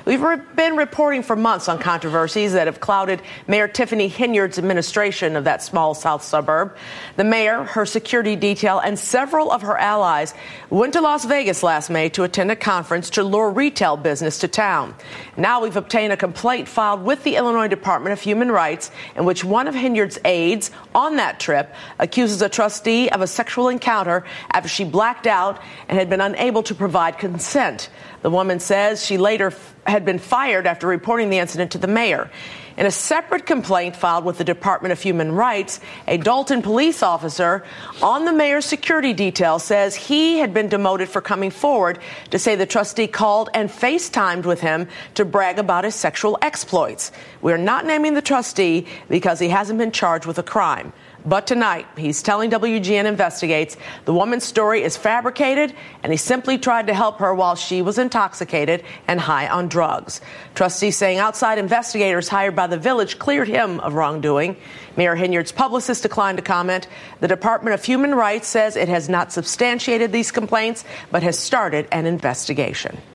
We've been reporting for months on controversies that have clouded Mayor Tiffany Henyard's administration of that small south suburb. The mayor, her security detail, and several of her allies went to Las Vegas last May to attend a conference to lure retail business to town. Now we've obtained a complaint filed with the Illinois Department of Human Rights in which one of Henyard's aides on that trip accuses a trustee of a sexual encounter after she blacked out and had been unable to provide consent. The woman says she later had been fired after reporting the incident to the mayor. In a separate complaint filed with the Department of Human Rights, a Dalton police officer on the mayor's security detail says he had been demoted for coming forward to say the trustee called and FaceTimed with him to brag about his sexual exploits. We're not naming the trustee because he hasn't been charged with a crime. But tonight, he's telling WGN Investigates the woman's story is fabricated and he simply tried to help her while she was intoxicated and high on drugs. Trustees saying outside investigators hired by the village cleared him of wrongdoing. Mayor Henyard's publicist declined to comment. The Department of Human Rights says it has not substantiated these complaints but has started an investigation.